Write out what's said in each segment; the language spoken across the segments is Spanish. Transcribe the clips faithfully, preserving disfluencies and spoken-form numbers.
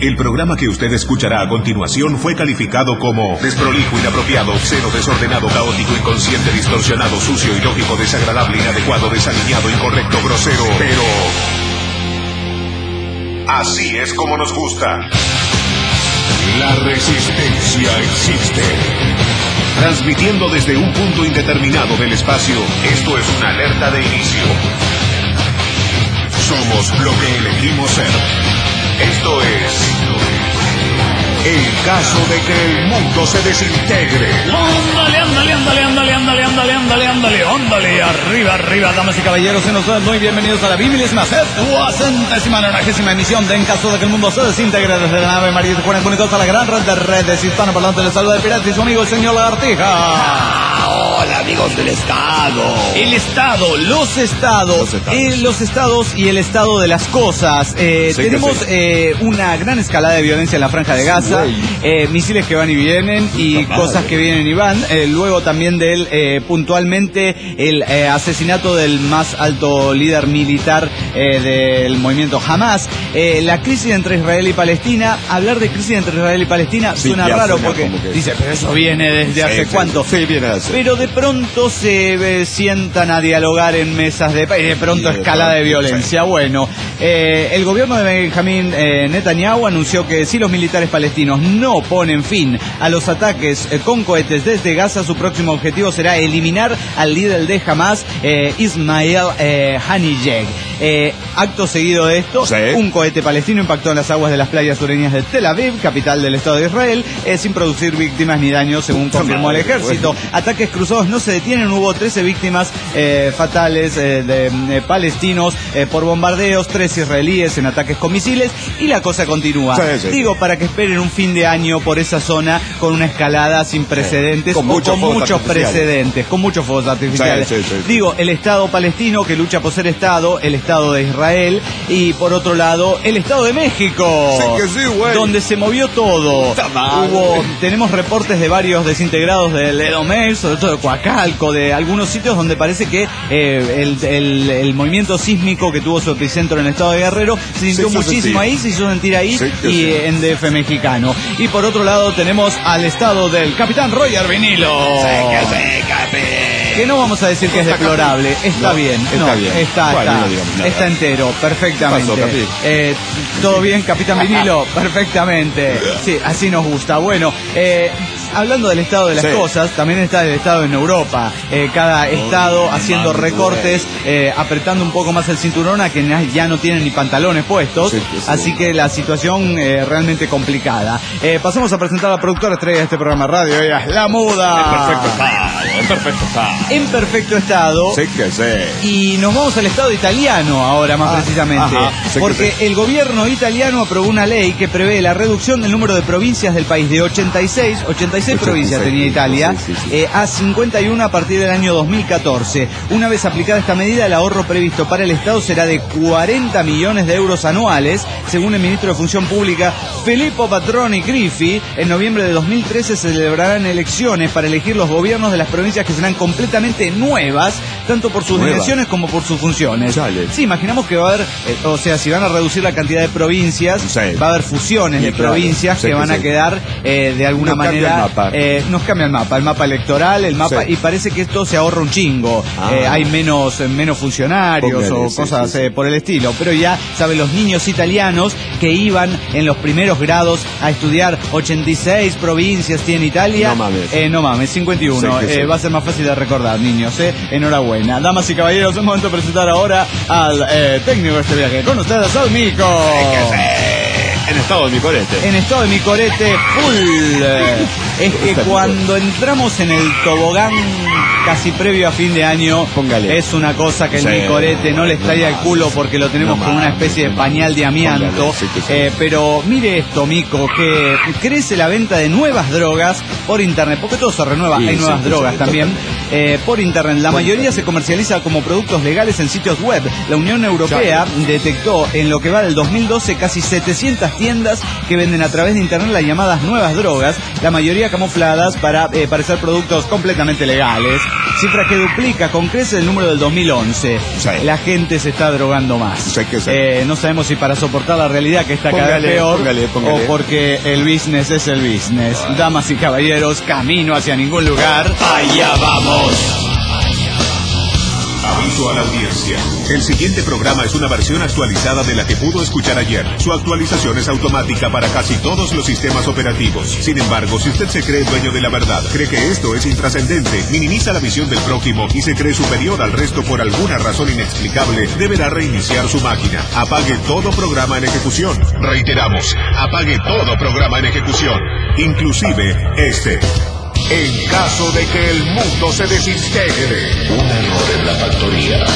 El programa que usted escuchará a continuación fue calificado como desprolijo, inapropiado, obsceno, desordenado, caótico, inconsciente, distorsionado, sucio, ilógico, desagradable, inadecuado, desalineado, incorrecto, grosero, pero... así es como nos gusta. La resistencia existe. Transmitiendo desde un punto indeterminado del espacio, esto es una alerta de inicio. Somos lo que elegimos ser. Esto es... el caso de que el mundo se desintegre. Ándale, ándale, ándale, ándale, ándale, ándale, ándale, ándale, ándale, arriba, arriba, damas y caballeros, sean ustedes muy bienvenidos a la biblisma centésima nonagésima emisión de En caso de que el mundo se desintegre, desde la nave María de Juárez, comunicados a la gran red de redes hispanoparlantes. Les saluda el pirata y su amigo el señor Lagartija. Hola, amigos del Estado. El Estado, los estados, los estados, eh, los estados y el estado de las cosas. Eh, sí, tenemos sí. eh, una gran escalada de violencia en la Franja de Gaza. Eh, misiles que van y vienen y Papá, cosas que vienen y van. Eh, luego también del eh, puntualmente el eh, asesinato del más alto líder militar eh, del movimiento Hamas. Eh, la crisis entre Israel y Palestina. Hablar de crisis entre Israel y Palestina sí, suena raro porque dice, pero eso viene desde sí, hace sí, cuánto. Sí, viene hace. Pero de pronto se eh, sientan a dialogar en mesas de y de pronto de escalada de violencia. Sí. Bueno, eh, el gobierno de Benjamín eh, Netanyahu anunció que si los militares palestinos no ponen fin a los ataques eh, con cohetes desde Gaza, su próximo objetivo será eliminar al líder de Hamas, eh, Ismail eh, Haniyeh. Eh, acto seguido de esto, sí. un cohete palestino impactó en las aguas de las playas sureñas de Tel Aviv, capital del Estado de Israel, eh, sin producir víctimas ni daños, según confirmó el ejército. Ataques cruzados no se detienen, hubo trece víctimas eh, fatales eh, de eh, palestinos eh, por bombardeos, tres israelíes en ataques con misiles, y la cosa continúa. Sí, sí, Digo, sí. para que esperen un fin de año por esa zona con una escalada sin precedentes, sí. con, mucho con muchos precedentes, con muchos fuegos artificiales. Sí, sí, sí, sí. Digo, el Estado palestino que lucha por ser Estado, el Estado de Israel, y por otro lado, el Estado de México, sí que sí, güey. donde se movió todo. Hubo, tenemos reportes de varios desintegrados del Edomex, sobre todo de Coacalco, de algunos sitios donde parece que eh, el, el, el movimiento sísmico que tuvo su epicentro en el estado de Guerrero se sintió sí, muchísimo sí. ahí, se hizo sentir ahí sí, y sí. en D F mexicano. Y por otro lado tenemos al estado del Capitán Roger Vinilo. Sí, que sí, capi. Que no vamos a decir que es deplorable, está no, bien, está no, bien, está, bueno, está, no digamos nada. está entero, perfectamente. ¿Qué pasó, eh, ¿Todo bien, Capitán Vinilo? Perfectamente. Sí, así nos gusta. Bueno, eh, hablando del estado de las sí. cosas, también está el estado en Europa. Eh, cada estado haciendo recortes, eh, apretando un poco más el cinturón a quienes ya no tienen ni pantalones puestos. Sí, sí, así sí. que la situación eh, realmente complicada. Eh, pasamos a presentar a la productora estrella de este programa de radio. Ella es La Muda. En perfecto estado. En perfecto estado. En perfecto estado. Sí que sí. Y nos vamos al estado italiano ahora más ah, precisamente. Ajá, sí porque sí. el gobierno italiano aprobó una ley que prevé la reducción del número de provincias del país de ochenta y seis, ochenta y seis provincias tenía Italia, sí, sí, sí. Eh, a cincuenta y uno a partir del año dos mil catorce. Una vez aplicada esta medida, el ahorro previsto para el Estado será de cuarenta millones de euros anuales, según el ministro de Función Pública, Filippo Patroni Griffi. En noviembre de dos mil trece se celebrarán elecciones para elegir los gobiernos de las provincias que serán completamente nuevas, tanto por sus Nueva. dimensiones como por sus funciones. Chale. Sí, imaginamos que va a haber, eh, o sea, si van a reducir la cantidad de provincias, sí. va a haber fusiones sí, de claro. provincias sí, que van sí. a quedar eh, de alguna nos manera... Eh, nos cambia el mapa, el mapa electoral, el mapa, sí. y parece que esto se ahorra un chingo. Ah. Eh, hay menos, menos funcionarios Póngale, o sí, cosas sí, sí. Eh, por el estilo. Pero ya, ¿saben? Los niños italianos que iban en los primeros grados a estudiar ochenta y seis provincias tiene Italia. No mames. Eh, no mames, cincuenta y uno. Sí, eh, sí. Va a ser más fácil de recordar, niños. Eh. Enhorabuena. Damas y caballeros, es momento de presentar ahora al eh, técnico de este viaje. Con ustedes, al Mico. Sí, en estado de mi corete. En estado de mi corete full. Es que cuando entramos en el tobogán casi previo a fin de año, Póngale. es una cosa que el sí, Micorete no le estalla el culo porque lo tenemos no con una especie de pañal de amianto. Sí, sí. Eh, pero mire esto, Mico, que crece la venta de nuevas drogas por internet, porque todo se renueva, sí, hay nuevas sí, drogas sí, también, eh, por internet. La mayoría se comercializa como productos legales en sitios web. La Unión Europea detectó en lo que va del dos mil doce casi setecientas tiendas que venden a través de internet las llamadas nuevas drogas, la mayoría mayoría camufladas para eh, parecer productos completamente legales. Cifra que duplica con creces el número del dos mil once. Sí. La gente se está drogando más. Sí, que sí. Eh, no sabemos si para soportar la realidad que está cada Póngale, vez peor póngale, póngale. o porque el business es el business. Bueno. Damas y caballeros, camino hacia ningún lugar. ¡Allá vamos! Aviso a la audiencia. El siguiente programa es una versión actualizada de la que pudo escuchar ayer. Su actualización es automática para casi todos los sistemas operativos. Sin embargo, si usted se cree dueño de la verdad, cree que esto es intrascendente, minimiza la visión del prójimo y se cree superior al resto por alguna razón inexplicable, deberá reiniciar su máquina. Apague todo programa en ejecución. Reiteramos, apague todo programa en ejecución, inclusive este. En caso de que el mundo se desintegre. Un error en la factoría.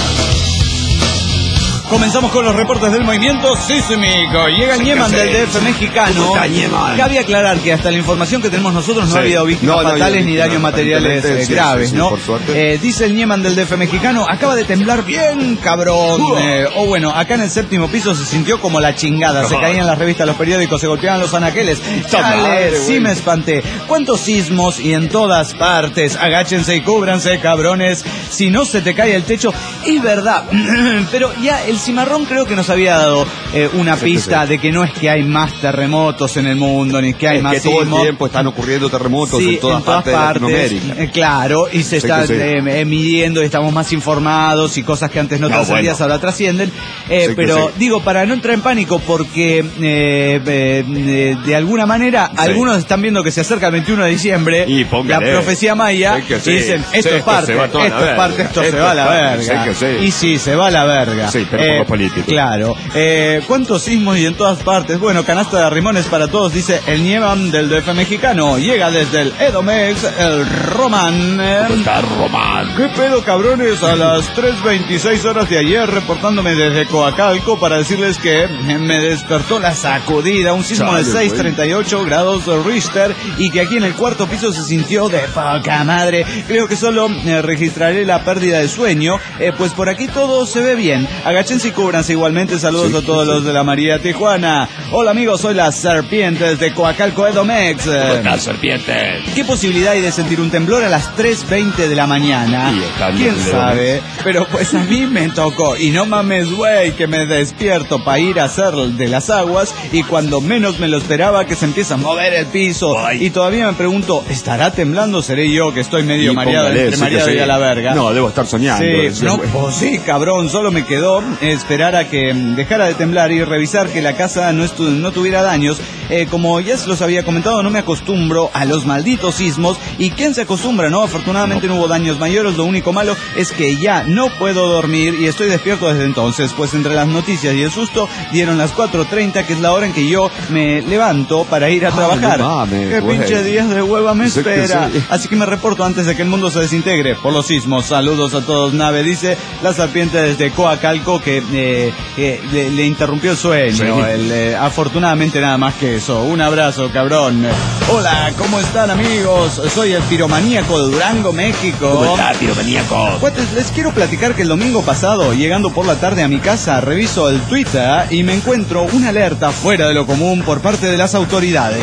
Comenzamos con los reportes del movimiento sísmico. Llega el Ñeman del D F mexicano. Cabe aclarar que hasta la información que tenemos nosotros no Sí. ha habido víctimas No, no fatales había ni víctimas, daños materiales aparentemente, eh, sí, graves, sí, sí, ¿no? por suerte. Eh, dice el Ñeman del D F mexicano, acaba de temblar bien, cabrón. Uh. Eh, o bueno, acá en el séptimo piso se sintió como la chingada. Se Ajá. caían las revistas, los periódicos, se golpeaban los anaqueles. Madre, Chale, sí güey. me espanté. ¿Cuántos sismos y en todas partes? Agáchense y cúbranse, cabrones. Si no se te cae el techo, es verdad. Pero ya el cimarrón creo que nos había dado eh, una Sí, pista sí. de que no es que hay más terremotos en el mundo, ni que hay Es más que todo el sismos. tiempo están ocurriendo terremotos Sí, en todas partes de Latinoamérica. eh, claro, y se Sí, están que sí. eh, midiendo y estamos más informados y cosas que antes no, No, trascendías bueno. ahora trascienden. Eh, Sí, que pero sí. digo, para no entrar en pánico, porque eh, eh, de, de alguna manera Sí. algunos están viendo que se acerca el veintiuno de diciembre, Y la póngale. profecía maya, Sí, que y sí. dicen, Sí, esto es esto parte, se va toda esto la es parte, verga. esto se Esto va a es la parte, verga. sí, que sí. Y sí, se va a la verga. Sí, pero por los políticos. Claro. Eh, ¿Cuántos sismos y en todas partes? Bueno, canasta de arrimones para todos, dice el Ñeman del D F mexicano. Llega desde el Edomex, el Román. ¿Cómo está Román? ¿Qué pedo, cabrones? A las tres veintiséis horas de ayer, reportándome desde Coacalco para decirles que me despertó la sacudida, un sismo Chale, de seis coma treinta y ocho grados de Richter y que aquí en el cuarto piso se sintió de poca madre. Creo que solo eh, registraré la pérdida de sueño, eh, pues por aquí todo se ve bien. Agachense y cúbranse igualmente. Saludos Sí, a todos sí. los de la María Tijuana. Hola amigos, soy las Serpientes de Coacalco Edomex. ¿Cómo Eh, está, serpiente? ¿Qué posibilidad hay de sentir un temblor a las tres veinte de la mañana? Sí, está ¿Quién bien, sabe? Pero pues a mí me tocó. Y no mames, güey, que me despierto para ir a hacer de las aguas y cuando menos me lo esperaba que se empieza a mover el piso. Ay. Y todavía me pregunto, ¿estará temblando? ¿Seré yo que estoy medio Y mareado, póngale, entre sí que mareado sí. y a la verga? No, debo estar soñando. Sí, decía, no, güey. pues sí, cabrón, solo me quedó esperar a que mm, dejara de temblar y revisar que la casa no, estu- no tuviera daños. Eh, como ya se los había comentado, no me acostumbro a los malditos sismos. ¿Y quién se acostumbra, no? Afortunadamente no, hubo daños mayores, lo único malo es que ya no puedo dormir y estoy despierto desde entonces, pues entre las noticias y el susto dieron las cuatro treinta, que es la hora en que yo me levanto para ir a Ay, trabajar. no mames, ¡Qué güey. pinche días de hueva me Sí que espera! sí. Así que me reporto antes de que el mundo se desintegre por los sismos. Saludos a todos, nave, dice la serpiente desde Coacalco que eh, eh, le, le interrumpió el sueño. Sí. El, eh, afortunadamente nada más que eso. Un abrazo, cabrón. Hola, ¿cómo están amigos? Soy el piromaníaco de Durango, México. ¿Cómo está, piromaníaco? Cuates, les quiero platicar que el domingo pasado, llegando por la tarde a mi casa, reviso el Twitter y me encuentro una alerta fuera de lo común por parte de las autoridades.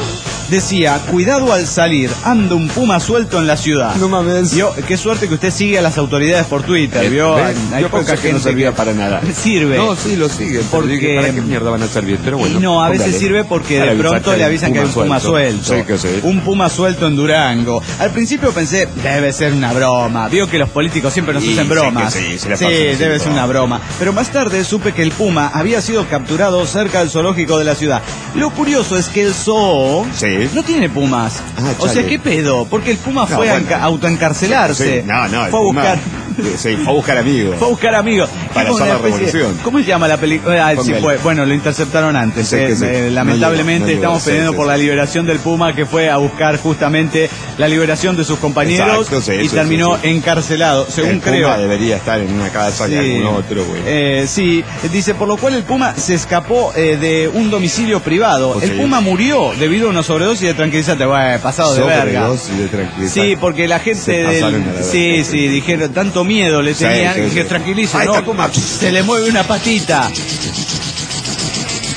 Decía, cuidado al salir, anda un puma suelto en la ciudad. No mames. Vio, qué suerte que usted sigue a las autoridades por Twitter, Eh, vio. ¿ves? Hay, hay Yo poca pensé que gente no servía que- para nada. Sirve. No, sí, lo siguen. Porque- Porque... Dije, ¿para qué mierda van a servir? Pero bueno. Y no, a veces póngale. sirve porque Para de pronto avisar le avisan que hay un puma suelto. Sí, que sí. Un puma suelto en Durango. Al principio pensé, debe ser una broma. Vio que los políticos siempre nos Y hacen sí bromas. que sí, se la sí, pasan debe haciendo ser una broma. Pero más tarde supe que el puma había sido capturado cerca del zoológico de la ciudad. Lo curioso es que el zoo Sí. no tiene pumas. Ah, o sea, chale. ¿qué pedo? Porque el puma No, fue a bueno. enca- autoencarcelarse. Sí, no, no. el Fue a Puma- buscar... Sí, fue a buscar amigos. Fue a buscar amigos. Para Como hacer una la especie- revolución. ¿Cómo se llama la película? Ah, sí Póngale. fue. Bueno, lo interceptaron antes. Sí, eh, que sí. eh, No lamentablemente llegó, no estamos llegó, pidiendo sí, por sí, la sí. liberación del Puma, que fue a buscar justamente la liberación de sus compañeros. Exacto, sí, y sí, terminó sí, sí. encarcelado, según El Puma creo. debería estar en una casa de Sí. algún otro, güey. Eh, sí, dice, por lo cual el Puma se escapó eh, de un domicilio privado. Ok. El Puma murió debido a una sobredosis de tranquilizante. Bueno, pasado de verga. Sobredosis de tranquilizante. Sí, porque la gente Se del... pasaron a la verga. Sí, sí, dijeron, tanto miedo le Sí, tenían, sí, que sí. tranquilice, Ahí ¿no? está Puma. Se le mueve una patita.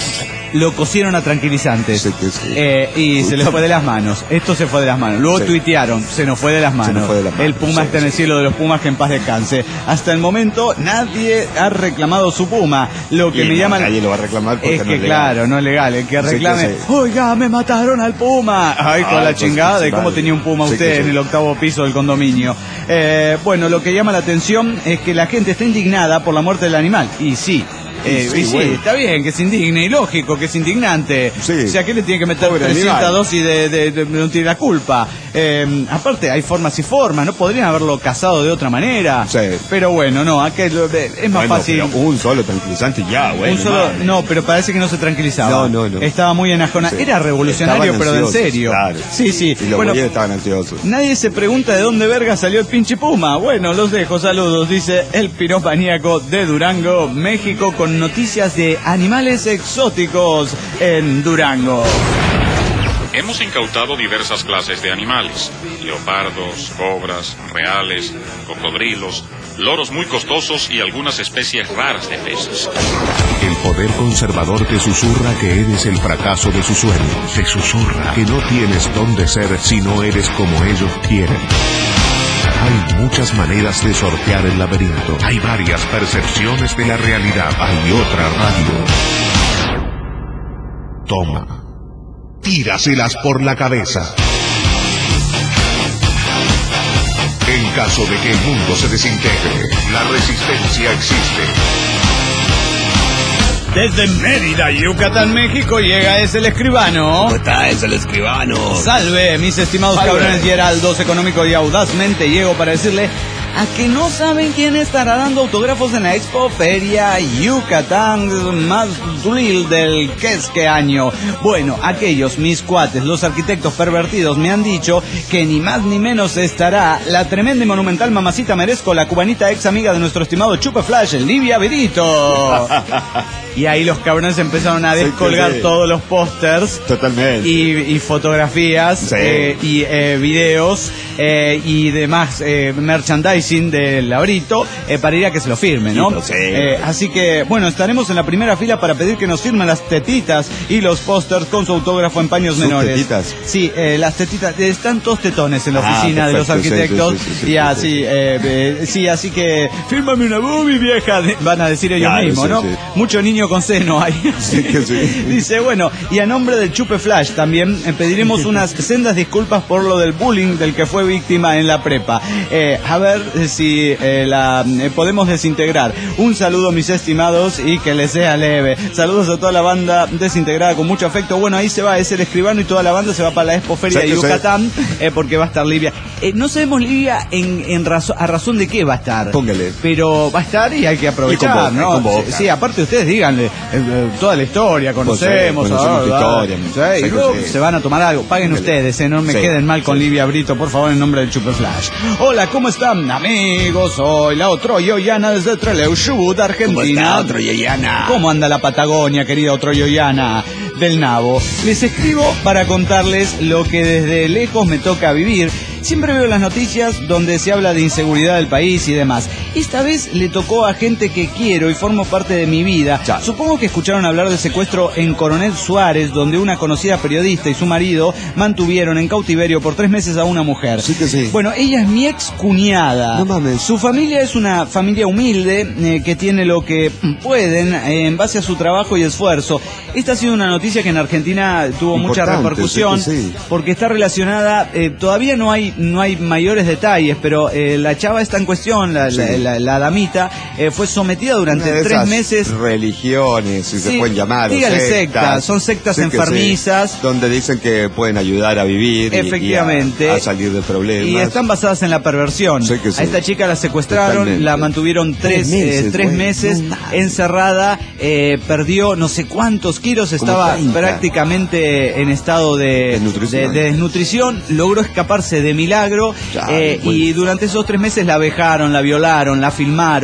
lo cosieron a tranquilizantes. Sí, sí, sí. Eh, y Puta. se les fue de las manos. Esto se fue de las manos. Luego Sí. tuitearon, se nos fue de las manos. fue de las manos, El Puma sí, está en el sí. cielo de los Pumas, que en paz descanse. Hasta el momento nadie ha reclamado su Puma. Lo que Y me no, llama... nadie lo va a reclamar porque es no que es legal. claro, no es legal. El que Sí, reclame, que sí. oiga, me mataron al Puma. Ay, con Ah, la pues, chingada de sí, cómo vale. tenía un Puma Sí, usted que sí. en el octavo piso del condominio. Eh, bueno, lo que llama la atención es que la gente está indignada por la muerte del animal. Y sí. Eh, Sí, y sí, bueno. está bien que se indigne, y lógico que es indignante. Sí. O sea, ¿qué le tiene que meter Pobre trescientas animal. dosis de, de, de- no tiene la culpa? Eh, aparte, hay formas y formas, ¿no? Podrían haberlo cazado de otra manera. Sí. Pero bueno, no, aquel, es más Bueno, fácil. pero un solo tranquilizante ya, güey. Un solo, no, pero parece que no se tranquilizaba. No, no, no. Estaba muy enajonado. Sí. Era revolucionario, Estaban pero de en ansiosos, serio. claro. Sí, sí. Y los Bueno, güeyes estaban ansiosos. nadie se pregunta de dónde verga salió el pinche Puma. Bueno, los dejo, saludos, dice el piromaníaco de Durango, México, con noticias de animales exóticos en Durango. Hemos incautado diversas clases de animales: leopardos, cobras, reales, cocodrilos, loros muy costosos y algunas especies raras de peces. El poder conservador te susurra que eres el fracaso de sus sueños. Te susurra que no tienes dónde ser si no eres como ellos quieren. Hay muchas maneras de sortear el laberinto. Hay varias percepciones de la realidad. Hay otra radio. Toma. Tíraselas por la cabeza. En caso de que el mundo se desintegre, la resistencia existe. Desde Mérida, Yucatán, México, llega Es el Escribano. ¿Cómo está? Es el escribano. Salve, mis estimados Salve. cabrones y heraldos económico, y audazmente llego para decirle a que no saben quién estará dando autógrafos en la Expo Feria Yucatán más thrill del que es que año. Bueno, aquellos mis cuates, los arquitectos pervertidos, me han dicho que ni más ni menos estará la tremenda y monumental mamacita merezco, la cubanita ex amiga de nuestro estimado Chupe Flash, Livia Berito. Y ahí los cabrones empezaron a Sí, descolgar sí, sí. todos los pósters Totalmente. y, y fotografías Sí. eh, y eh, videos eh, y demás eh, merchandising del Labrito eh, para ir a que se lo firme, ¿no? Sí. Eh, así que, bueno, estaremos en la primera fila para pedir que nos firmen las tetitas y los pósters con su autógrafo en paños ¿Sus menores. tetitas? Sí, eh, las tetitas, eh, están todos tetones en la Ah, oficina de los perfecto, sí, arquitectos. sí, sí, sí, sí, y sí, así, sí. eh, eh, sí, así que, fírmame una boobie vieja, de- van a decir ellos Claro, mismos, sí, ¿no? sí. Mucho niño con seno ahí. Sí, que sí. Dice, bueno, y a nombre del Chupe Flash también eh, pediremos unas sendas disculpas por lo del bullying del que fue víctima en la prepa. Eh, a ver eh, si eh, la eh, podemos desintegrar. Un saludo, mis estimados, y que les sea leve. Saludos a toda la banda desintegrada con mucho afecto. Bueno, ahí se va, es el Escribano y toda la banda se va para la Expo Feria Sí, de sí. Yucatán, eh, porque va a estar Livia. Eh, no sabemos, Livia, en, en razón, a razón de qué va a estar. Póngale. Pero va a estar y hay que aprovechar, convoca, ¿no? convoca. Sí, sí, aparte ustedes díganle eh, eh, toda la historia, conocemos, conocemos ah, tu ah, historia, sí, y sí, luego sí. se van a tomar algo. Paguen Póngale. ustedes, eh, no me Sí, queden mal con sí. Livia Brito, por favor, en nombre del Chupe Flash. Hola, ¿cómo están, amigos? Soy la Otroyoyana desde Trelew, Chubut, Argentina. Yoyana? ¿Cómo anda la Patagonia, querida Otroyoyana del Nabo? Les escribo para contarles lo que desde lejos me toca vivir. Siempre veo las noticias donde se habla de inseguridad del país y demás. Esta vez le tocó a gente que quiero y formo parte de mi vida. Ya. Supongo que escucharon hablar del secuestro en Coronel Suárez, donde una conocida periodista y su marido mantuvieron en cautiverio por tres meses a una mujer. Sí que sí. Bueno, ella es mi ex cuñada. No mames. Su familia es una familia humilde eh, que tiene lo que pueden eh, en base a su trabajo y esfuerzo. Esta ha sido una noticia que en Argentina tuvo mucha Importante, repercusión sí que sí. porque está relacionada, eh, todavía no hay no hay mayores detalles, pero eh, la chava está en cuestión, la, Sí. la, la- la damita, eh, fue sometida durante Una de tres esas meses. religiones, si Sí, se pueden llamar, o dígale sectas, son sectas Sí que sí, enfermizas. donde dicen que pueden ayudar a vivir y- Efectivamente. y a, a salir de problemas. Y están basadas en la perversión. Sí que sí. A esta chica la secuestraron, Totalmente. la mantuvieron tres, Tres meses, eh, tres güey. meses No mames. encerrada, eh, perdió no sé cuántos kilos, estaba treinta. prácticamente en estado de, Desnutrición. de- de desnutrición, logró escaparse de milagro, Ya, eh, bueno. y durante esos tres meses la vejaron, la violaron, la filmaron,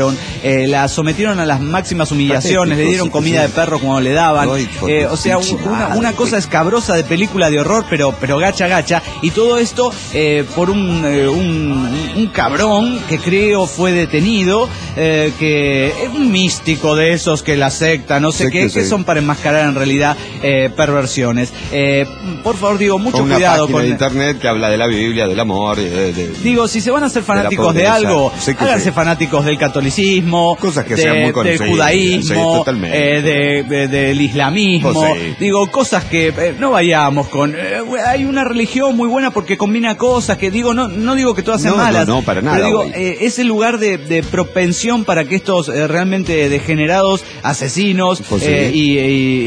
eh, la sometieron a las máximas humillaciones, Patético, le dieron sí, comida sí. de perro como le daban, Ay, por eh, tu o sea, pinche una, madre, una cosa escabrosa de película de horror, pero, pero gacha gacha, y todo esto eh, por un, eh, un, un cabrón que creo fue detenido, eh, que es un místico de esos que la secta, no sé Sí, qué, que que sí. son para enmascarar en realidad eh, perversiones. Eh, por favor, digo, mucho Con una cuidado página con... de internet que habla de la Biblia, del amor, de, de- Digo, si se van a hacer fanáticos de, pobreza. algo, Sí que háganse sí. fanáticos del catolicismo, Cosas que de- sean muy del conocidas, judaísmo, sí, totalmente. eh, de- de- del islamismo. Pues sí. Digo, cosas que eh, no vayamos con... eh, hay una religión muy buena porque combina cosas que digo, no no digo que todas sean No, no, malas, no, para nada, pero digo, güey. eh, es el lugar de, de propensión para que estos eh, realmente degenerados, asesinos, Pues sí. eh, y, y-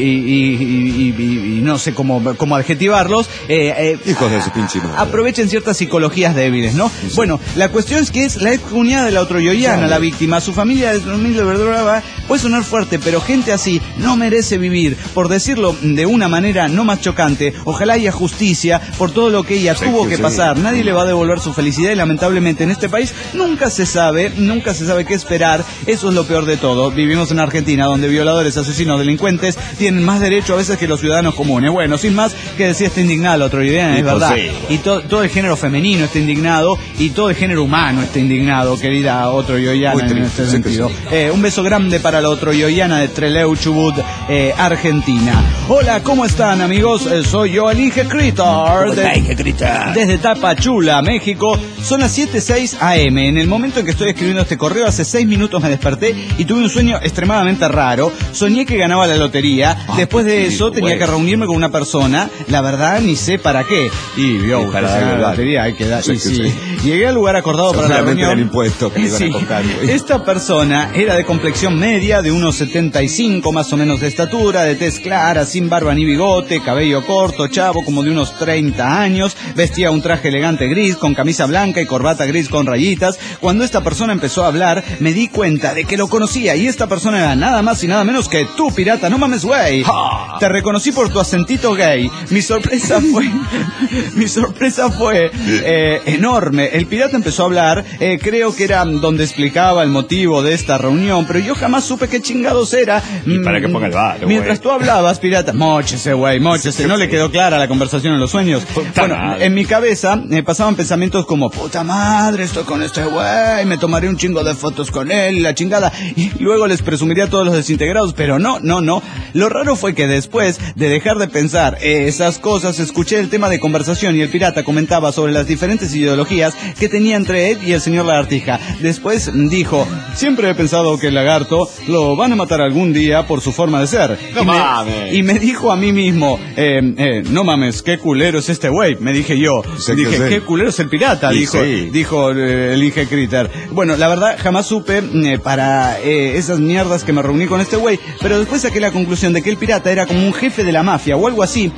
y- y- y- y- y no sé cómo, cómo adjetivarlos, eh, eh, Hijos de su pinche madre. aprovechen ciertas psicologías débiles, ¿no? Sí. Bueno, la cuestión es que es la ex cuñada de la otroyoyana, Claro. la víctima, su familia de humilde verdura, puede sonar fuerte, pero gente así no merece vivir, por decirlo de una manera no más chocante. Ojalá haya justicia por todo lo que ella Sí, tuvo que que sí. pasar. Nadie le va a devolver su felicidad y lamentablemente en este país nunca se sabe, nunca se sabe qué esperar. Eso es lo peor de todo. Vivimos en Argentina donde violadores, asesinos, delincuentes tienen más derecho a veces que los ciudadanos comunes. Bueno, sin más que decir, está indignada la otroyoyana, Y es pues verdad. sí. Y to- todo el género femenino está indignado y todo el género humano está indignado, querida otroyoyana, Muy en triste, este sí que sentido. sí. Eh, un beso grande para la otroyoyana de Trelew, Chubut, eh, Argentina. Hola, ¿cómo están, amigos? Eh, soy yo, el Inge Critor. de- Desde Tapachula, México. Son las siete seis a eme. En el momento en que estoy escribiendo este correo, hace seis minutos me desperté y tuve un sueño extremadamente raro. Soñé que ganaba la lotería. Ah, Después de qué eso rico, tenía güey. que reunirme con una persona. La verdad, ni sé para qué. Y vio, Y para para ganar darle la la- lotería hay que dar. Sí, y que sí. sí. Llegué al lugar acordado para la Seguramente reunión. eran impuestos que le iban a Sí. cobrar, güey. Esta persona era de complexión media, de unos setenta y cinco más o menos de estatura, de tez clara, sin barba ni bigote, cabello corto, chavo, como de unos treinta años, vestía un traje elegante gris, con camisa blanca y corbata gris con rayitas. Cuando esta persona empezó a hablar, me di cuenta de que lo conocía, y esta persona era nada más y nada menos que tú, pirata, no mames, güey. Te reconocí por tu acentito gay. Mi sorpresa fue, mi sorpresa fue eh, enorme. El pirata empezó a hablar, eh, creo que era donde explicaba el motivo de esta reunión, pero yo jamás supe qué chingados era. Y para que ponga el varo, Mientras güey. tú hablabas, pirata, móchese, güey, móchese. No le quedó clara la conversación en los sueños. Puta Bueno, madre. en mi cabeza eh, pasaban pensamientos como, puta madre, estoy con este güey, me tomaré un chingo de fotos con él y la chingada. Y luego les presumiría a todos los desintegrados, pero no, no, no. Lo raro fue que después de dejar de pensar esas cosas, escuché el tema de conversación y el pirata comentaba sobre las diferentes ideologías que tenía entre él y el señor Lagartija. Después dijo, siempre he pensado que el lagarto lo van a matar algún día por su forma de ser. No y, me, mames. y me dijo a mí mismo, eh, eh, no mames, qué culero es este güey, me dije yo. Sí, dije, que sí. qué culero es el pirata, Y dijo, sí. dijo eh, el Inge Critter. Bueno, la verdad, jamás supe eh, para eh, esas mierdas que me reuní con este güey, pero después saqué la conclusión de que el pirata era como un jefe de la mafia o algo así,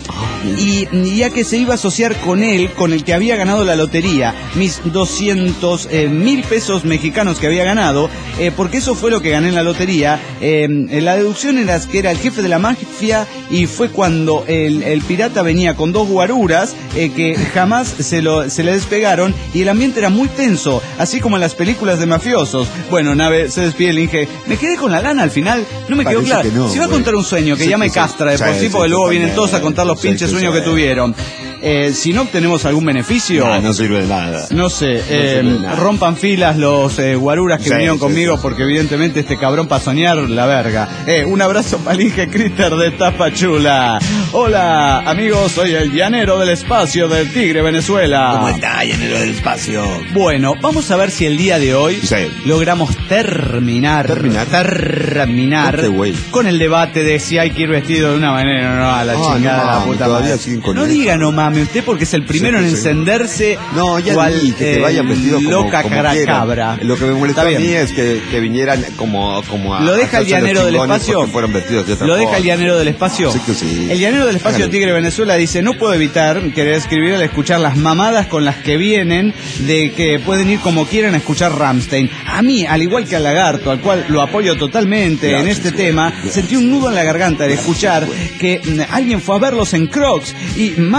y y ya que se iba a asociar con él, con el que había ganado la lotería, mis doscientos mil pesos mexicanos que había ganado, eh, porque eso fue lo que gané en la lotería. Eh, la deducción era que era el jefe de la mafia, y fue cuando el, el pirata venía con dos guaruras eh, que jamás se, lo, se le despegaron, y el ambiente era muy tenso, así como en las películas de mafiosos. Bueno, nave, se despide el Inge. Me quedé con la lana al final, no me quedó Parece claro. que no, si va a güey. contar un sueño que Sí, ya me que sí. castra de por Sí, sí, sí, porque luego vienen totalmente. todos a contar los Sí, pinches que sueños sí. que tuvieron. Eh, si no obtenemos algún beneficio, No, no sirve de nada. no sé, eh, sirve de nada. rompan filas los eh, guaruras que Sí, vinieron sí, conmigo, sí. porque evidentemente este cabrón para soñar, la verga. Eh, un abrazo para el Inge Critter de Tapachula. Hola, amigos, soy el llanero del espacio del Tigre, Venezuela. ¿Cómo está, llanero del espacio? Bueno, vamos a ver si el día de hoy Sí. logramos terminar, Terminar. terminar Este güey. con el debate de si hay que ir vestido de una manera o no, a la Ah, chingada no de la mames, puta todavía madre. siguen con No eso. diga no mames usted, porque es el primero Sí, en sí. encenderse. No, ya cual, di, que eh, te vayan vestidos como, loca como cara quieran. cabra. Lo que me molestó Está a mí bien. es que, que vinieran como, como a Lo deja el hacerse los llanero del chingones espacio. porque fueron vestidos de otra Lo deja forma. el llanero del espacio. Sí que sí. El llanero del espacio Hágale. Tigre Venezuela dice, no puedo evitar querer escribir al escuchar las mamadas con las que vienen, de que pueden ir como quieran a escuchar Rammstein. A mí, al igual que al lagarto, al cual lo apoyo totalmente Gracias, en este güey. tema, Gracias. sentí un nudo en la garganta de escuchar que mm, alguien fue a verlos en Crocs, y más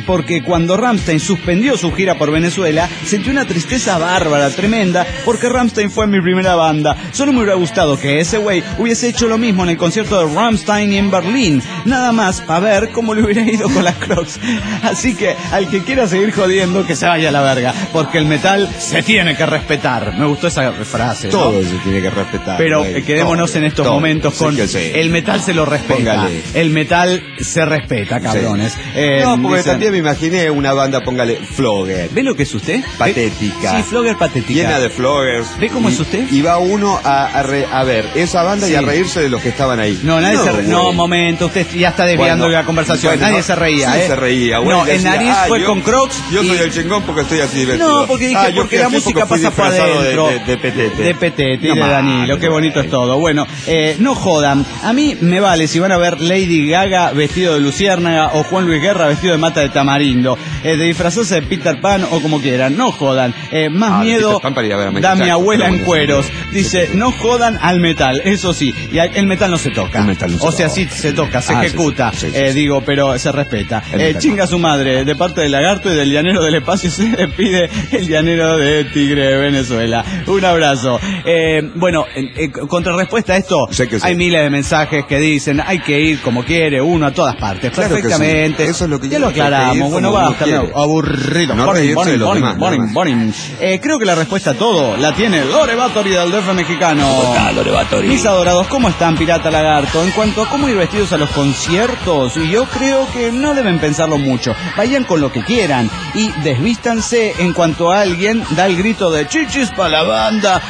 porque cuando Rammstein suspendió su gira por Venezuela, sentí una tristeza bárbara, tremenda, porque Rammstein fue mi primera banda. Solo me hubiera gustado que ese güey hubiese hecho lo mismo en el concierto de Rammstein en Berlín, nada más para ver cómo le hubiera ido con las Crocs. Así que al que quiera seguir jodiendo, que se vaya a la verga, porque el metal se tiene que respetar. Me gustó esa frase, ¿no? Todo se tiene que respetar. Pero güey. quedémonos todo, en estos todo. momentos con Sí, sí. el metal se lo respeta. Póngale. El metal se respeta, cabrones. Sí. Eh, no, porque dicen, también me imaginé una banda, póngale, Flogger. ¿ve lo que es usted? Patética. Sí, Flogger patética. Llena de floggers. ¿Ve cómo y, es usted? Y va uno a, a, re, a ver esa banda Sí. y a reírse de los que estaban ahí. No, nadie se re... No, güey. momento, usted ya está desviando Bueno, la conversación. bueno, nadie no, se reía, sí ¿eh? se reía, güey. No, Decía, el nariz ah, fue yo, con Crocs. Yo y... soy el chingón porque estoy así vestido. No, porque dije, ah, yo porque fui la así música fui pasa por disfrazado adentro. De, de, de petete. De petete y No de mames, Danilo, qué bonito güey. es todo. Bueno, eh, no jodan. A mí me vale si van a ver Lady Gaga vestido de luciérnaga o Juan Luis Guerra vestido de mata de tamarindo, eh, de disfrazarse de Peter Pan o como quieran. No jodan. Eh, más Ah, de miedo Peter Pan para ir a ver a Michael da mi Jackson, abuela pero en bueno, cueros. sí, Dice, sí, sí. no jodan al metal. Eso sí, y el metal no se toca. El metal no se o sea, toca. sí se toca, se Ah, sí, ejecuta. sí, sí, eh, sí. digo, pero se respeta. El Eh, metal chinga no. su madre, de parte del Lagarto y del Llanero del Espacio se despide el Llanero de Tigre de Venezuela. Un abrazo. Eh, bueno, eh, eh, contrarrespuesta a esto, Sé que sí. hay miles de mensajes que dicen hay que ir como quiere, uno a todas partes, Claro que perfectamente. sí. Eso es lo que ya yo lo digo, hay que aclaramos. ir Bueno, como uno basta, quiere. no, aburrido. No Boring, reírse boring, de los boring, demás, boring, nada más. boring. Eh, creo que la respuesta a todo la tiene Lore Batory del D F mexicano. ¿Cómo está, Lore Batory? Mis adorados, ¿cómo están, Pirata Lagarto? En cuanto a cómo ir vestidos a los conciertos, yo creo que no deben pensarlo mucho. Vayan con lo que quieran y desvístanse en cuanto a alguien da el grito de chichis para la banda.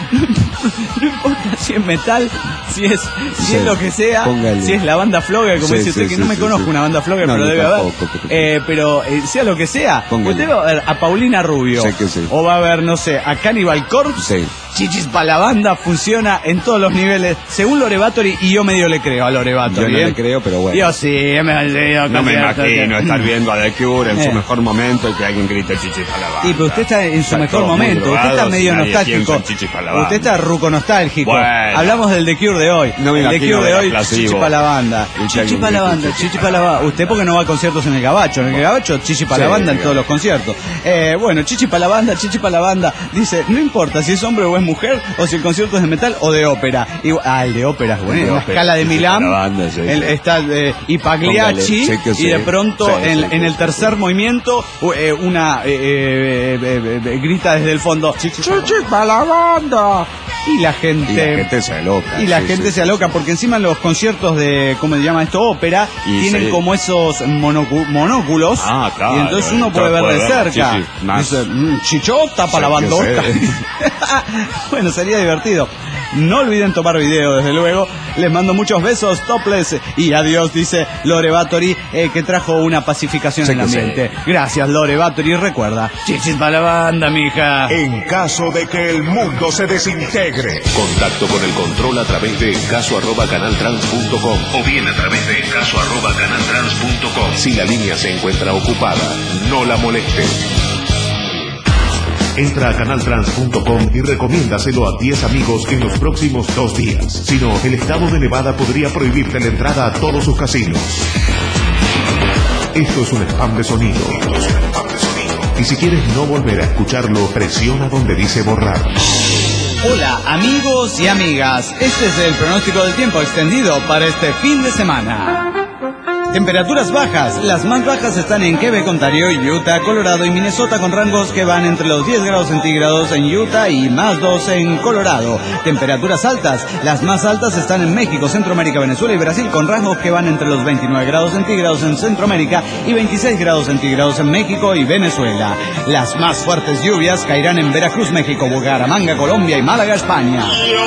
No importa si es metal, si es, si Sí, es lo que sea, póngale. si es la banda Flogger, como Sí, dice usted, sí, que sí, no me sí, conozco sí. una banda Flogger, No, pero yo debe tampoco, haber. pero- Eh, pero eh, sea lo que sea, Póngale. usted va a ver a Paulina Rubio, Sí que sí. o va a ver, no sé, a Cannibal Corpse. Sí. Chichis para la banda funciona en todos los niveles, según Lore Batory, y yo medio le creo a Lore Batory. Yo no ¿eh? le creo, pero bueno. Yo sí, me, yo No me concierto, imagino que- estar viendo a The Cure en Eh. su mejor momento y que alguien grite chichis para la banda. Sí, pero usted está en su Están mejor todos muy momento, usted está drogados medio y nadie nostálgico. piensa en chichis para la banda. Usted está ruco nostálgico. Bueno. Hablamos del The Cure de hoy. No me el The imagino Cure de ver a hoy, Placebo. chichi para la banda. Y que Chichi alguien para la grite banda, chichi chichi pa' para la la banda. Usted porque no va a conciertos en el Gabacho. En el Gabacho, chichi para la Sí, banda en sí. todos los conciertos. Eh, bueno, chichi para la banda, chichi para la banda. Dice, no importa si es hombre o es mujer, o si el concierto es de metal o de ópera. Igual- ah, el de ópera es bueno. El de En la ópera, escala de chichi Milán, para la banda, sí, el- sí. está eh, y Pagliacci, Póngale, sí que y sí. de pronto Sí, en, sí, en sí, el sí, tercer sí. movimiento eh, una eh, eh, eh, eh, grita desde el fondo, chichi para la banda. Y la gente... Y la gente se aloca. Y la sí, gente sí, se sí, aloca sí. porque encima los conciertos de, ¿cómo se llama esto? Ópera, Y tienen sí. como esos monocu- monóculos. Ah, claro, Y entonces uno entonces puede ver puede de ver la cerca. chichi más. Dice, "Mm, chichota para la Sí, que bandota. sí. Bueno, sería divertido. No olviden tomar video, desde luego. Les mando muchos besos, topless. Y adiós, dice Lore Batory, eh, que trajo una pacificación Sí en el que sí. ambiente. Gracias, Lore Batory. Recuerda, chichis para la banda, mija. En caso de que el mundo se desintegre. Contacto con el control a través de caso arroba canaltrans punto com o bien a través de caso arroba canaltrans punto com. Si la línea se encuentra ocupada, no la moleste. Entra a canaltrans punto com y recomiéndaselo a diez amigos en los próximos dos días. Si no, el estado de Nevada podría prohibirte la entrada a todos sus casinos. Esto es un spam de sonido. Esto es un spam de sonido. Y si quieres no volver a escucharlo, presiona donde dice borrar. Hola amigos y amigas, este es el pronóstico del tiempo extendido para este fin de semana. Temperaturas bajas, las más bajas están en Quebec, Ontario, Utah, Colorado y Minnesota con rangos que van entre los diez grados centígrados en Utah y más dos en Colorado. Temperaturas altas, las más altas están en México, Centroamérica, Venezuela y Brasil con rangos que van entre los veintinueve grados centígrados en Centroamérica y veintiséis grados centígrados en México y Venezuela. Las más fuertes lluvias caerán en Veracruz, México, Bucaramanga, Colombia y Málaga, España.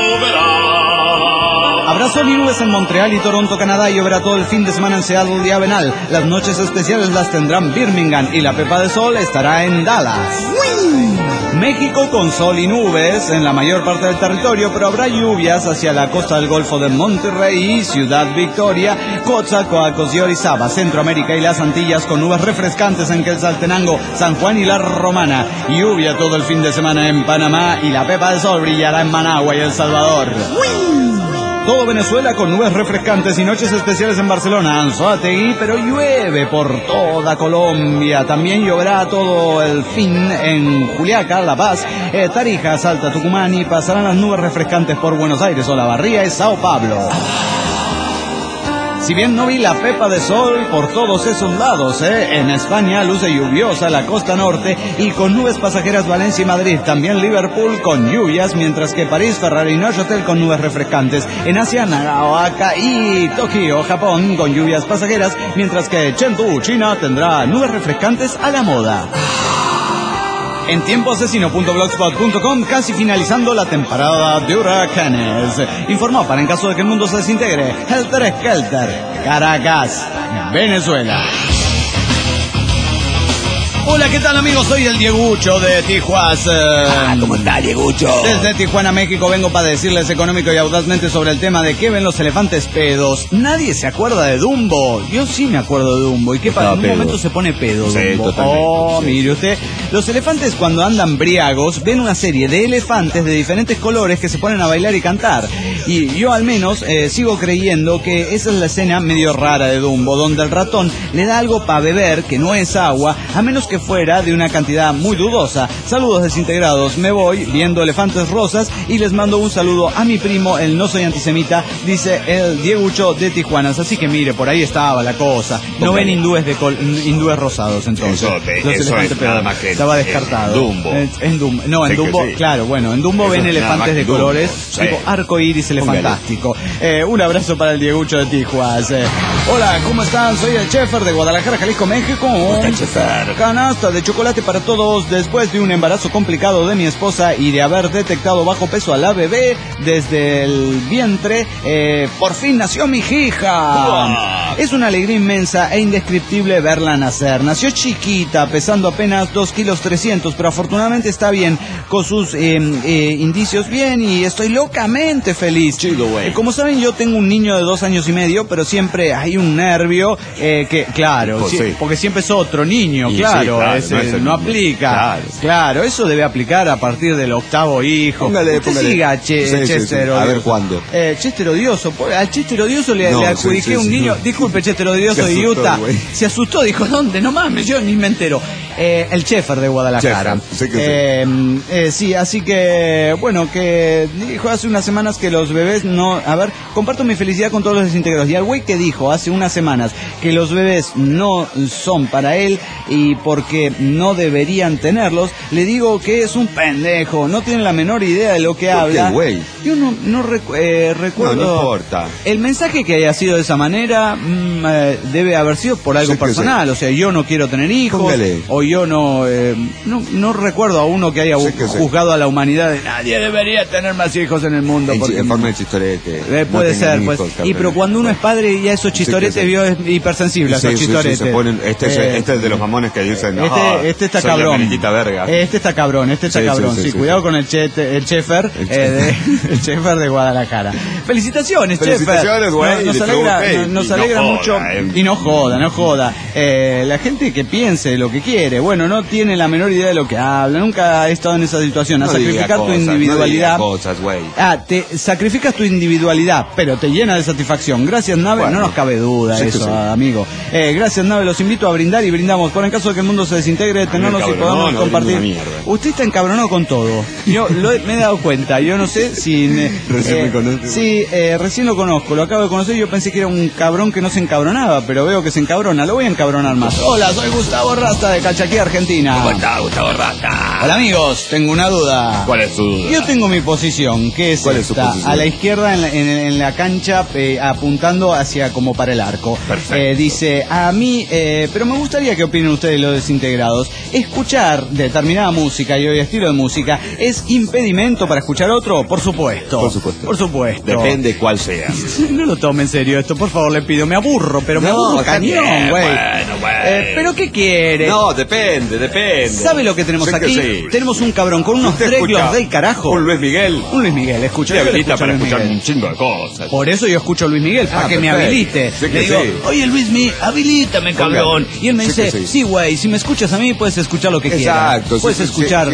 Habrá sol y nubes en Montreal y Toronto, Canadá, y lloverá todo el fin de semana en Seattle y Avenal. Las noches especiales las tendrán Birmingham y la pepa de sol estará en Dallas. México con sol y nubes en la mayor parte del territorio, pero habrá lluvias hacia la costa del Golfo de Monterrey, Ciudad Victoria, Coatzacoalcos y Orizaba, Centroamérica y las Antillas con nubes refrescantes en Quetzaltenango, San Juan y La Romana. Lluvia todo el fin de semana en Panamá y la pepa de sol brillará en Managua y El Salvador. todo Venezuela con nubes refrescantes y noches especiales en Barcelona, Anzoátegui, pero llueve por toda Colombia. También lloverá todo el fin en Juliaca, La Paz, eh, Tarija, Salta, Tucumán y pasarán las nubes refrescantes por Buenos Aires, Olavarría y Sao Paulo. Si bien no vi la pepa de sol por todos esos lados, ¿eh? En España luce lluviosa la costa norte y con nubes pasajeras Valencia y Madrid. También Liverpool con lluvias, mientras que París, Ferrari y Neuchâtel con nubes refrescantes. En Asia, Nagaoka y Tokio, Japón con lluvias pasajeras, mientras que Chengdu, China, tendrá nubes refrescantes a la moda. En tiempo asesino punto blogspot punto com, casi finalizando la temporada de huracanes. Informó para en caso de que el mundo se desintegre, Helter Skelter, Caracas, Venezuela. Hola, ¿qué tal, amigos? Soy el Diegucho de Tijuas. Ah, ¿cómo está, Diegucho? Desde Tijuana, México, vengo para decirles económico y audazmente sobre el tema de qué ven los elefantes pedos. Nadie se acuerda de Dumbo. Yo sí me acuerdo de Dumbo. ¿Y qué pasa? En un pedo. momento se pone pedo, Sí, Dumbo. totalmente, Oh, sí. mire usted. Los elefantes, cuando andan briagos, ven una serie de elefantes de diferentes colores que se ponen a bailar y cantar. Y yo, al menos, eh, sigo creyendo que esa es la escena medio rara de Dumbo, donde el ratón le da algo para beber, que no es agua, a menos que fuera de una cantidad muy dudosa. Saludos desintegrados, me voy viendo elefantes rosas y les mando un saludo a mi primo, el no soy antisemita, dice el Diegucho de Tijuanas. Así que mire, por ahí estaba la cosa. No ven hindúes de col- hindúes rosados entonces. Eso, te- Los eso elefantes es nada pedos. más que estaba en descartado. Dumbo. En, en Dumbo. No, en Sí que Dumbo, sí. claro, bueno, en Dumbo Eso ven es nada más elefantes que de Dumbo. colores, Sí. tipo arco iris elefantástico. Eh, un abrazo para el Diegucho de Tijuas. Eh, hola, ¿cómo están? Soy el Chefer de Guadalajara, Jalisco, México. está, Chefer? Canasta de chocolate para todos. Después de un embarazo complicado de mi esposa y de haber detectado bajo peso a la bebé desde el vientre, eh, por fin nació mi hija. ¡Uah! Es una alegría inmensa e indescriptible verla nacer. Nació chiquita, pesando apenas dos kilos trescientos, pero afortunadamente está bien, con sus eh, eh, indicios bien, y estoy locamente feliz. Chido, güey. Eh, como saben, yo tengo un niño de dos años y medio, pero siempre hay un nervio eh, que, claro, Pues sí, sí. porque siempre es otro niño, Y sí, claro, claro, ese no es el no niño. aplica. Claro. Claro, eso debe aplicar a partir del octavo hijo. Póngale, Usted póngale. siga, che, Sí, sí, Chester sí. A ver, odioso. ¿cuándo? Eh, Chester odioso. po- Al Chester odioso le, No, le sí, adjudiqué sí, un sí. niño. Disculpe, Chester odioso Se de asustó, Utah. güey. Se asustó, dijo, ¿dónde? No mames, yo ni me entero. Eh, el Chefer de Guadalajara. Chefer, sí que sí. Eh, eh, sí, así que, bueno, que dijo hace unas semanas que los bebés no... A ver, comparto mi felicidad con todos los desintegrados. Y al güey que dijo hace unas semanas que los bebés no son para él y porque no deberían tenerlos, le digo que es un pendejo, no tiene la menor idea de lo que ¿Por qué, habla. güey? Yo no, no recu- eh, recuerdo... No, no importa. El mensaje que haya sido de esa manera mm, eh, debe haber sido por algo Sí que personal, o sea, yo no quiero tener hijos, Póngale. o yo no, eh, no no recuerdo a uno que haya Sí que sí. juzgado a la humanidad de nadie debería tener más hijos en el mundo. En, porque en forma de chistorete. eh, No puede tengan ser, pues. hijos, Y Carmen. pero cuando uno es padre ya esos chistoretes Sí que sí. vio es hipersensible a Sí, esos sí, sí, chistoretes. se ponen, este, es- Eh, este es de los mamones que dicen, no, este, este está soy la cabrón. merenguita verga. Este está cabrón, este está Sí, sí, cabrón. Sí, sí, sí, cuidado sí. con el, chete, el Chefer, El eh, de, el Chefer de Guadalajara. Felicitaciones, Felicitaciones, Chefer. güey, Nos, nos de alegra, True nos, nos Pay. Y no alegra joda, mucho. eh. Y no joda, no joda. Eh, la gente que piense lo que quiere, bueno, no tiene la menor idea de lo que habla. Nunca ha estado en esa situación. A No diga sacrificar tu cosas, no individualidad. diga cosas, güey. Ah, te sacrificas tu individualidad, pero te llena de satisfacción. Gracias, Nave. Bueno, no nos cabe duda sí que eso, sí. amigo. Eh, gracias, Nave. Los invito a brindar y brindamos. Por en caso de que el mundo se desintegre, tenernos y cabrón, podamos no, compartir. brindo una mierda. Usted está encabronado con todo. Yo lo he- me he dado cuenta. Yo no sé si... eh, Recién me conoce. Sí, eh, recién lo conozco. Lo acabo de conocer. Yo pensé que era un cabrón que no se encabronaba, pero veo que se encabrona. Lo voy a encabronar más. Hola, soy Gustavo Rasta de Calchaquí, Argentina. ¿Cómo está, Gustavo Rata? Hola, amigos. Tengo una duda. ¿Cuál es su duda? Yo tengo mi posición, que es ¿Cuál es su esta, posición? a la izquierda en la, en, en la cancha, eh, apuntando hacia como para el arco. Perfecto. Eh, dice, a mí, eh, pero me gustaría que opinen ustedes los desintegrados. Escuchar determinada música y estilo de música es impedimento para escuchar otro, por supuesto. Por supuesto. Por supuesto. Depende cuál sea. No lo tome en serio esto, por favor, le pido. Me aburro, pero me No, aburro está cañón, bien, güey. bueno, güey. Eh, pero ¿qué quiere? No, depende, depende. ¿Sabe lo que tenemos Sí que aquí? sí. Tenemos un cabrón con unos Usted treglos escucha del carajo. Un Luis Miguel. Un Luis Miguel, escucha. Le yo le habilita escucho a para Luis escuchar Miguel. un chingo de cosas. Por eso yo escucho a Luis Miguel, para Ah, que me perfecto. habilite. Sí que Le digo, sí. oye Luis Miguel, habilítame, cabrón. Póngale. Y él me Sí dice, que sí. sí, güey, si me escuchas a mí, puedes escuchar lo que quieras. Exacto. sí, Puedes sí, escuchar. sí, que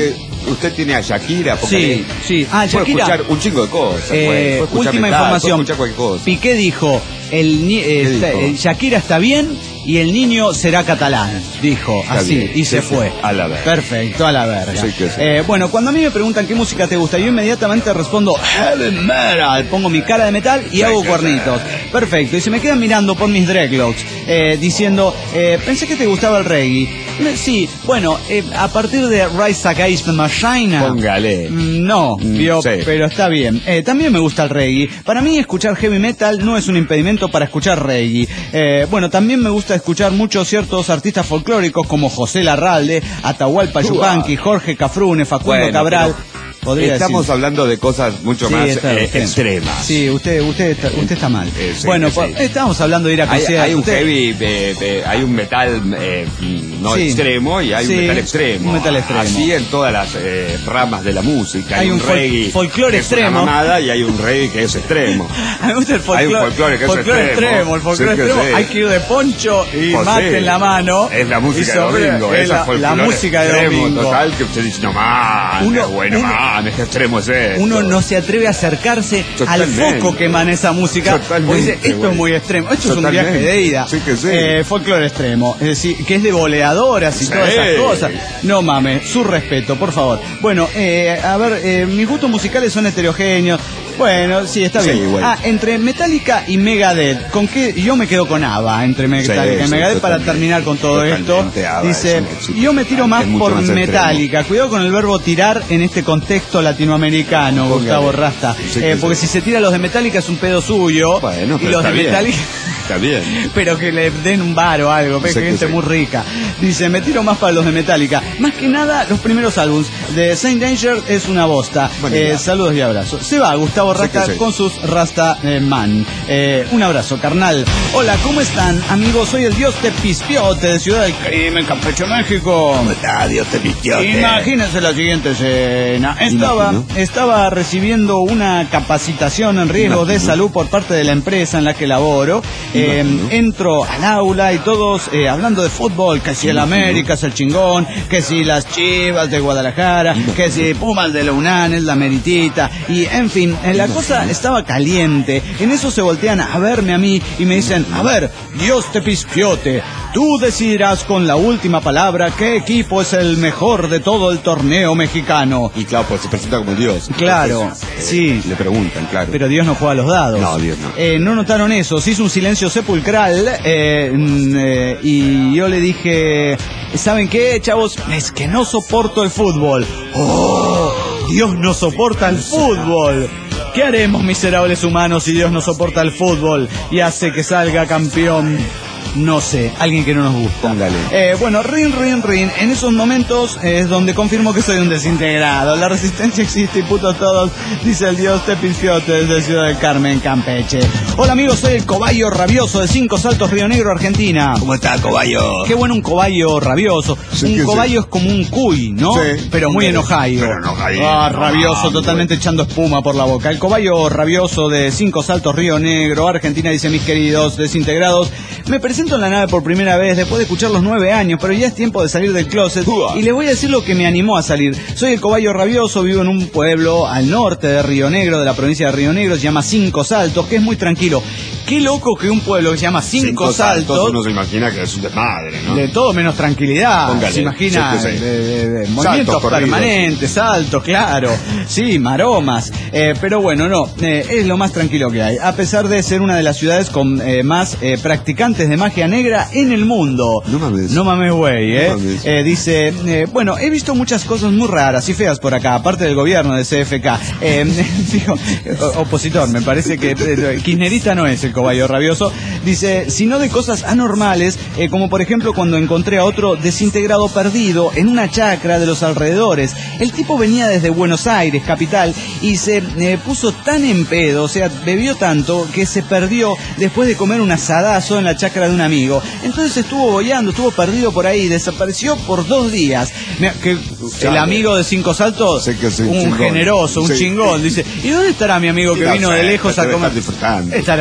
usted tiene a Shakira. Sí, sí. Ah, puede Shakira. escuchar un chingo de cosas. Eh, puede, puede escuchar última metal, información. puede escuchar cualquier cosa. Piqué dijo, el, ni- eh, está- dijo? eh, Shakira está bien y el niño será catalán, dijo, Está así, bien, y sí, se sí, fue. a la verga. Perfecto, a la verga. Sí que sí. Eh, bueno, cuando a mí me preguntan qué música te gusta, yo inmediatamente respondo heavy metal, pongo mi cara de metal y Sí hago que cuernitos. Perfecto, y se me quedan mirando por mis dreadlocks, eh, diciendo, eh, pensé que te gustaba el reggae. Me- Sí, bueno, eh, a partir de Rise Against the Machine. Póngale. Mm, No, Mm, vio, sí. pero está bien. Eh, también me gusta el reggae. Para mí escuchar heavy metal no es un impedimento para escuchar reggae. Eh, bueno, también me gusta escuchar muchos ciertos artistas folclóricos como José Larralde, Atahualpa Yupanqui, Jorge Cafrune, Facundo Bueno, Cabral. pero Podría estamos decir. hablando de cosas mucho Sí, más está eh, bien. extremas. Sí, usted, usted, está, usted está mal. Eh, sí, bueno, sí. pues, estamos hablando de ir a Hay, conciertos. hay un Usted- heavy, eh, eh, hay un metal eh, no Sí. extremo y hay Sí, un metal extremo. un metal extremo. Así en todas las eh, ramas de la música. Hay Hay, un un fol- reggae folclore que es una extremo. mamada y hay un reggae que es extremo. A mí me gusta el folclore. Hay un folclore que es folclore extremo. El folclore Sí que extremo. sí. Hay que ir de poncho y Pues mate sí. en la mano. Es la música y de sobre- domingo. es Esa la, la folclore música de extremo domingo. total que usted dice, no mames, Uno- bueno, uno- mames, qué extremo es esto. Uno no se atreve a acercarse Totalmente. al foco que emana esa música. Porque Totalmente, dice, esto güey. es muy extremo. Esto Totalmente. es un viaje de ida. Sí que sí. Eh, folclore extremo. Es decir, que es de boleadoras y Sí. todas esas cosas. No mames, su respeto, por favor. Bueno, eh, a ver, eh, mis gustos musicales son heterogéneos. Bueno, sí, está Sí, bien. güey. Ah, entre Metallica y Megadeth. ¿Con qué? Yo me quedo con ABBA entre Metallica Sí, y sí, Megadeth para totalmente. terminar con todo esto. Totalmente, ABBA Dice, es un éxito. yo me tiro más Es mucho por más extremo. Metallica. Cuidado con el verbo tirar en este contexto latinoamericano, Póngale. Gustavo Rasta. Sí, Eh, sí, porque sí. si se tira los de Metallica es un pedo suyo. Bueno, y pero los está de bien. Metallica... Está bien. Pero que le den un bar o algo, ve, Sí que gente sí. muy rica. Dice, me tiro más para los de Metallica. Más que nada, los primeros álbums de Saint Danger es una bosta. Buena Eh, idea. saludos y abrazos. Se va Gustavo Sí Rasta que sí. con sus Rasta eh, Man. Eh, un abrazo, carnal. Hola, ¿cómo están, amigos? Soy el Dios Tepispiote de Ciudad del Crimen, Campeche, México. Dios te vistió. Imagínense la siguiente escena. Estaba, Imagino. estaba recibiendo una capacitación en riesgos de Imagino. salud por parte de la empresa en la que laboro. Eh, Imagino. entro al aula y todos eh, hablando de fútbol, que si el Imagino. América es el chingón, que si las Chivas de Guadalajara, que si Pumas de la UNAM es la meritita. Y en fin, eh, la cosa estaba caliente. En eso se voltean a verme a mí y me dicen, a ver, Dios te pispiote. Tú decidirás con la última palabra qué equipo es el mejor de todo el torneo mexicano. Y claro, pues se presenta como Dios. Claro, Entonces, eh, sí. Le preguntan, claro. Pero Dios no juega a los dados. No, Dios no. Eh, no notaron eso. Se hizo un silencio sepulcral eh, mm, eh, y yo le dije, ¿saben qué, chavos? Es que no soporto el fútbol. ¡Oh! Dios no soporta el fútbol. ¿Qué haremos, miserables humanos, si Dios no soporta el fútbol y hace que salga campeón? No sé, alguien que no nos gusta. Póngale. Eh, bueno, rin, rin, rin. En esos momentos es donde confirmo que soy un desintegrado. La resistencia existe y putos todos, dice el Dios Tepispiote desde Ciudad del Carmen, Campeche. Hola amigos, soy el cobayo rabioso de Cinco Saltos, Río Negro, Argentina. ¿Cómo está, cobayo? Qué bueno un cobayo rabioso. Sí, un que cobayo sí. es como un cuy, ¿no? Sí. Pero muy Pero- enojado. pero enojadito. Ah, rabioso, Ah, totalmente bueno. echando espuma por la boca. El cobayo rabioso de Cinco Saltos, Río Negro, Argentina, dice, mis queridos desintegrados, me presento en la nave por primera vez después de escuchar los nueve años, pero ya es tiempo de salir del closet. Uah. Y les voy a decir lo que me animó a salir. Soy el cobayo rabioso, vivo en un pueblo al norte de Río Negro, de la provincia de Río Negro, se llama Cinco Saltos, que es muy tranquilo. Qué loco que un pueblo que se llama Cinco, Saltos, Uno se imagina que es un desmadre, ¿no? de todo menos tranquilidad. Póngale, Se imagina sí que sí. de, de- de Saltos movimientos corridos. permanentes, saltos, claro. Sí, maromas. Eh, pero bueno, no, eh, es lo más tranquilo que hay. A pesar de ser una de las ciudades con eh, más eh, practicantes de magia negra en el mundo. No mames. No mames, güey, eh. No mames. Eh, dice, eh, bueno, he visto muchas cosas muy raras y feas por acá, aparte del gobierno de C F K. Eh, digo, o- opositor, me parece que eh, kirchnerista no es el cobayo rabioso. Dice, sino de cosas anormales, eh, como por ejemplo cuando encontré a otro desintegrado perdido en una chacra de los alrededores. El tipo venía desde Buenos Aires, capital, y se eh, puso tan en pedo, o sea, bebió tanto que se perdió después de comer un asadazo en la chacra de un amigo. Entonces estuvo boyando, estuvo perdido por ahí, desapareció por dos días. Mira, que el Claro. amigo de Cinco Saltos, Sí que sí, un chingón. generoso, un Sí. chingón, dice, ¿y dónde estará mi amigo que No vino sé, de lejos a debe comer? estar disfrutando. Estará de pedo,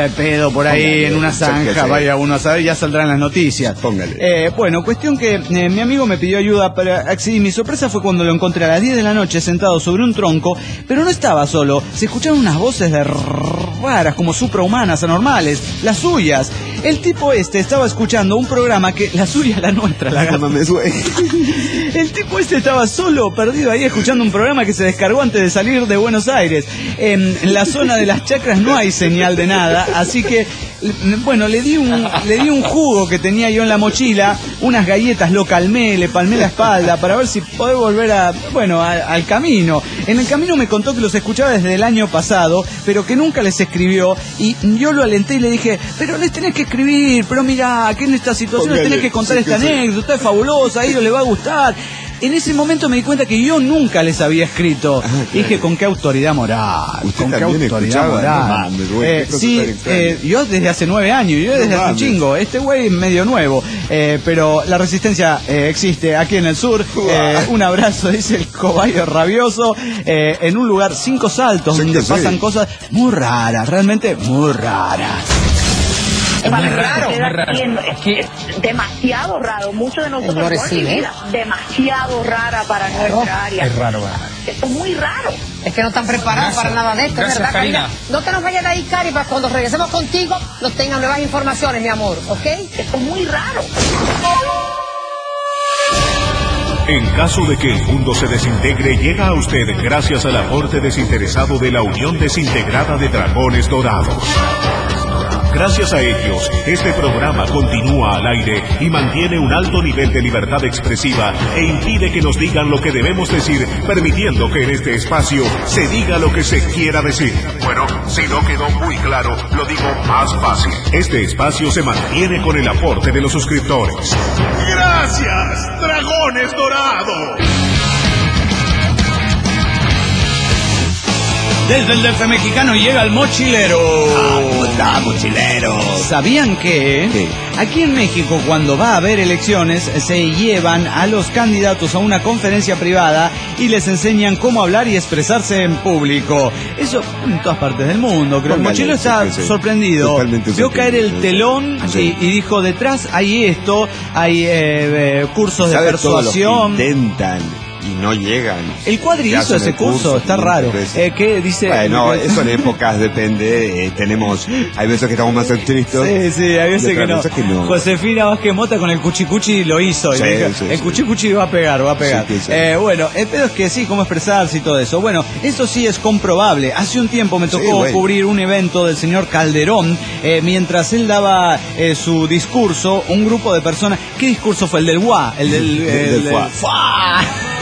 quedó por ahí Póngale, en una zanja, vaya uno a saber, ya saldrán las noticias. Póngale. Eh, bueno, cuestión que eh, mi amigo me pidió ayuda para acceder. Mi sorpresa fue cuando lo encontré a las diez de la noche sentado sobre un tronco, pero no estaba solo. Se escucharon unas voces de raras, como suprahumanas, anormales, las suyas. El tipo este estaba escuchando un programa que... La suya, la nuestra, la gama me suena. El tipo este estaba solo, perdido ahí, escuchando un programa que se descargó antes de salir de Buenos Aires. En la zona de las chacras no hay señal de nada, así que... Bueno, le di un le di un jugo que tenía yo en la mochila, unas galletas, lo calmé, le palmé la espalda para ver si podía volver a, bueno, a, al camino. En el camino me contó que los escuchaba desde el año pasado, pero que nunca les escribió, y yo lo alenté y le dije, pero les tenés que escribir, pero mira, que en esta situación les tenés que contar esta anécdota, es fabulosa, a ellos les va a gustar. En ese momento me di cuenta que yo nunca les había escrito. Ah, claro. Dije, ¿con qué autoridad moral? ¿Usted ¿Con qué autoridad moral? No mames, güey, eh, sí, eh, yo desde hace nueve años, yo desde no hace un chingo. Este güey es medio nuevo, eh, pero la resistencia eh, existe aquí en el sur. Eh, un abrazo, dice el cobayo rabioso, eh, en un lugar cinco saltos, sí, donde pasan sí. cosas muy raras, realmente muy raras. Es muy raro, muy raro. Es que es demasiado raro. Muchos de nosotros sí, ¿eh? demasiado rara para nuestra área. Es raro, ¿verdad? Esto es muy raro. Es que no están preparados Gracias. para nada de esto, Gracias, ¿verdad, Karina? Karina? No te nos vayas de ahí, Cari, para cuando regresemos contigo nos tengan nuevas informaciones, mi amor, ¿ok? Esto es muy raro. En caso de que el mundo se desintegre, llega a usted gracias al aporte desinteresado de la Unión Desintegrada de Dragones Dorados. Gracias a ellos, este programa continúa al aire y mantiene un alto nivel de libertad expresiva e impide que nos digan lo que debemos decir, permitiendo que en este espacio se diga lo que se quiera decir. Bueno, si no quedó muy claro, lo digo más fácil. Este espacio se mantiene con el aporte de los suscriptores. ¡Gracias, Dragones Dorados! Desde el D F mexicano llega el mochilero. Ah, ¿cómo está, mochilero? ¿Sabían que sí. aquí en México, cuando va a haber elecciones, se llevan a los candidatos a una conferencia privada y les enseñan cómo hablar y expresarse en público? Eso en todas partes del mundo, creo. Póngale, el mochilero está sí, sí, sorprendido. Totalmente Vio caer el telón sí. y, y dijo, detrás hay esto, hay eh, eh, cursos de persuasión. Intentan. Y no llegan. El Cuadri hizo ese curso, curso, está raro. Eh, ¿Qué dice? Bueno, eso en épocas depende. Eh, tenemos, hay veces que estamos más estrictos. Sí, sí, hay veces que no. que no. Josefina Vázquez Mota con el cuchicuchi lo hizo. Sí, y dijo, sí, el sí. cuchicuchi va a pegar, va a pegar. Sí, sí. Eh, bueno, el pedo es que sí, cómo expresarse y todo eso. Bueno, eso sí es comprobable. Hace un tiempo me tocó sí, bueno. cubrir un evento del señor Calderón. Eh, mientras él daba eh, su discurso, un grupo de personas. ¿Qué discurso fue? El del Guá. El del. El, del, del del ¡Fua!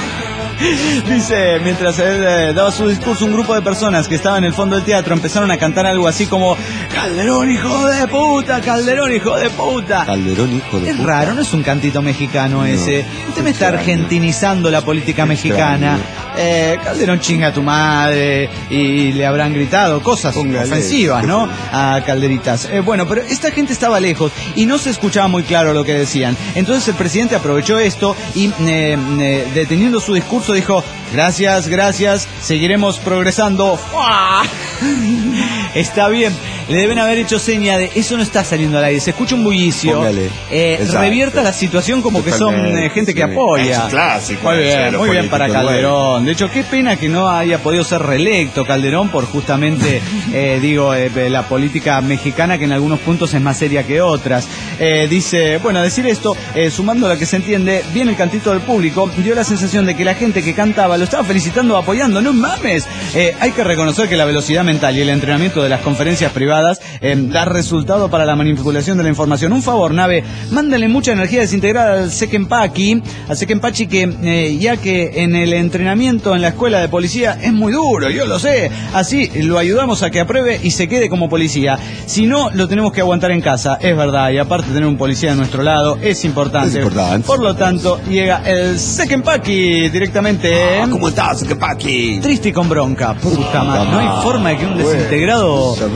Dice, mientras él eh, daba su discurso, un grupo de personas que estaban en el fondo del teatro empezaron a cantar algo así como Calderón, hijo de puta, Calderón, hijo de puta. Calderón, hijo de es puta. Es raro, no es un cantito mexicano no, ese. Usted me está argentinizando la política mexicana. Eh, Calderón, chinga a tu madre. Y le habrán gritado cosas Póngale, ofensivas, ¿no? A Calderitas. Eh, bueno, pero esta gente estaba lejos y no se escuchaba muy claro lo que decían. Entonces el presidente aprovechó esto y eh, eh, deteniendo su discurso dijo, gracias, gracias, seguiremos progresando. ¡Fua! Está bien, le deben haber hecho seña de eso no está saliendo al aire, se escucha un bullicio. Eh, revierta la situación como que son eh, gente sí. que apoya. Es un clásico. Muy bien, muy bien para Calderón. Bueno. De hecho, qué pena que no haya podido ser reelecto Calderón por justamente, eh, digo, eh, la política mexicana que en algunos puntos es más seria que otras. Eh, dice, bueno, a decir esto, eh, sumando lo que se entiende, bien el cantito del público, dio la sensación de que la gente que cantaba lo estaba felicitando, apoyando. No mames. Eh, hay que reconocer que la velocidad mental y el entrenamiento de las conferencias privadas eh, da resultado para la manipulación de la información. Un favor, nave, mándale mucha energía desintegrada al Sekenpachi, al Sekenpachi que eh, ya que en el entrenamiento en la escuela de policía es muy duro, yo lo sé. Así lo ayudamos a que apruebe y se quede como policía. Si no, lo tenemos que aguantar en casa, es verdad. Y aparte tener un policía a nuestro lado es importante. Es importante. Por lo tanto, llega el Sekenpachi directamente. Ah, ¿cómo estás, Sekenpachi? Triste y con bronca. Puta madre, no hay forma de que un desintegrado eh,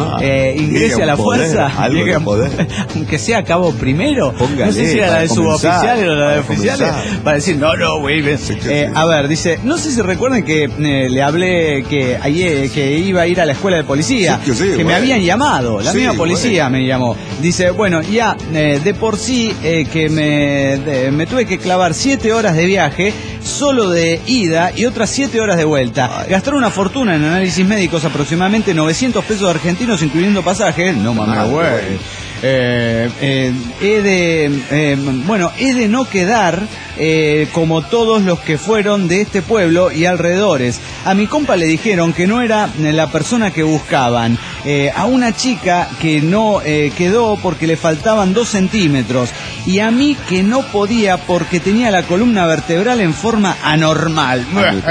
eh, ingrese a la poder, fuerza, algo llegue de a- poder. aunque sea cabo primero, Póngale, no sé si era la para de comenzar, suboficiales o la de para oficiales, comenzar. para decir, no, no, güey. ven. Sí, sí, Eh, sí. a ver, dice, no sé si recuerdan que eh, le hablé que ayer que iba a ir a la escuela de policía, Sí, que sí, que me güey. habían llamado, la Sí, misma policía me llamó. Dice, bueno, ya eh, de por sí eh, que me, de- me tuve que clavar siete horas de viaje solo de ida y otras siete horas de vuelta. Ay. Gastar una fortuna en análisis médicos, aproximadamente novecientos pesos argentinos, incluyendo pasajes. No mames, Ah, güey. güey. Eh, eh, he de, eh, bueno, he de no quedar eh, como todos los que fueron de este pueblo y alrededores. A mi compa le dijeron que no era la persona que buscaban. Eh, a una chica que no eh, quedó porque le faltaban dos centímetros. Y a mí que no podía porque tenía la columna vertebral en forma anormal.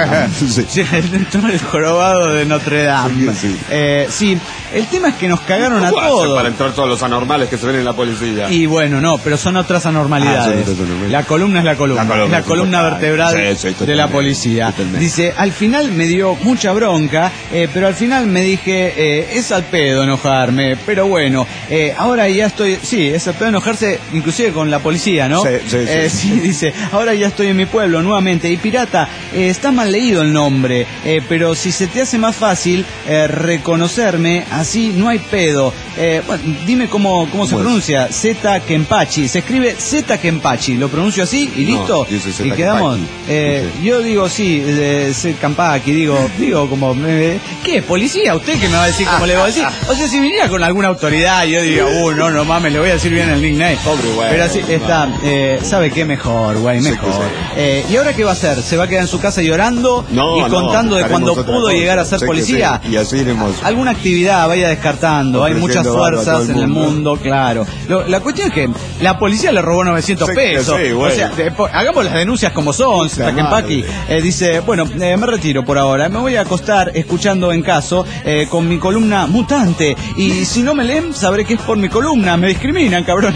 Sí. Sí, el, el jorobado de Notre Dame. Sí, sí. Eh, sí, el tema es que nos cagaron a ¿Cómo hacen todos. para entrar todos los anormales que se ven en la policía? Y bueno, no, pero son otras Ah, anormalidades. son otras anormalidades. La columna es la columna, La columna, es la sí, columna total. vertebral Sí, sí, de totalmente, la policía. totalmente. Dice, al final me dio mucha bronca, eh, pero al final me dije, eh, es al pedo enojarme, pero bueno, eh, ahora ya estoy, sí, es al pedo enojarse inclusive con la policía, ¿no? Sí, sí, sí. Eh, sí, dice, ahora ya estoy en mi pueblo nuevamente. Y pirata, eh, está mal leído el nombre, eh, pero si se te hace más fácil eh, reconocerme, así no hay pedo. Eh, bueno, dime cómo, cómo se ¿Cómo es? pronuncia. Z Kempachi. Se escribe Z Kempachi. ¿Lo pronuncio así y No, listo? dice Zeta Y quedamos. Kempachi. Eh, Sí. Yo digo sí, eh, Z Kempachi. Digo, digo como. Eh, ¿Qué? ¿Policía? ¿Usted qué me va a decir cómo le voy a decir? O sea, si viniera con alguna autoridad, yo diría, uh, no, no mames, le voy a decir bien el nickname. Pobre güey. Pero así está. Eh, ¿Sabe qué? Mejor, güey, Sí, mejor. sí, sí. Eh, ¿Y ahora qué va a hacer? ¿Se va a quedar en su casa llorando No, y no, contando de buscaremos cuando otra pudo cosa. llegar a ser Sí que policía? sí, y así iremos. Alguna actividad vaya descartando, hay muchas Ofreciendo algo a todo fuerzas el en el mundo. mundo, claro. Lo- la cuestión es que la policía le robó novecientos Sí que pesos. sí, o güey. sea, de- po- hagamos las denuncias como son, Puta Takempaki. madre. Eh, dice, bueno, eh, me retiro por ahora, me voy a acostar escuchando en caso eh, con mi columna mutante. Y si no me leen, sabré que es por mi columna, me discriminan, cabrón.